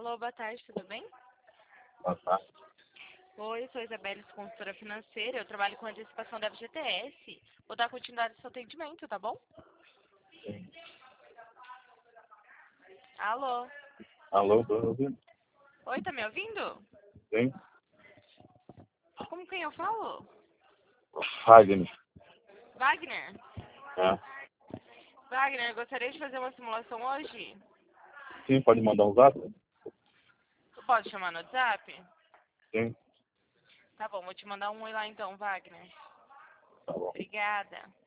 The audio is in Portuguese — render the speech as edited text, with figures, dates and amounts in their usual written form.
Alô, boa tarde, tudo bem? Boa tarde. Oi, eu sou Isabelle, consultora financeira. Eu trabalho com antecipação da FGTS. Vou dar continuidade ao seu atendimento, tá bom? Sim. Alô? Alô, tô ouvindo? Oi, tá me ouvindo? Sim. Com quem eu falo? Wagner. Wagner? É. Wagner, gostaria de fazer uma simulação hoje? Sim, pode mandar um zap? Eu posso chamar no WhatsApp? Sim. Tá bom, vou te mandar um oi lá então, Wagner. Tá bom. Obrigada.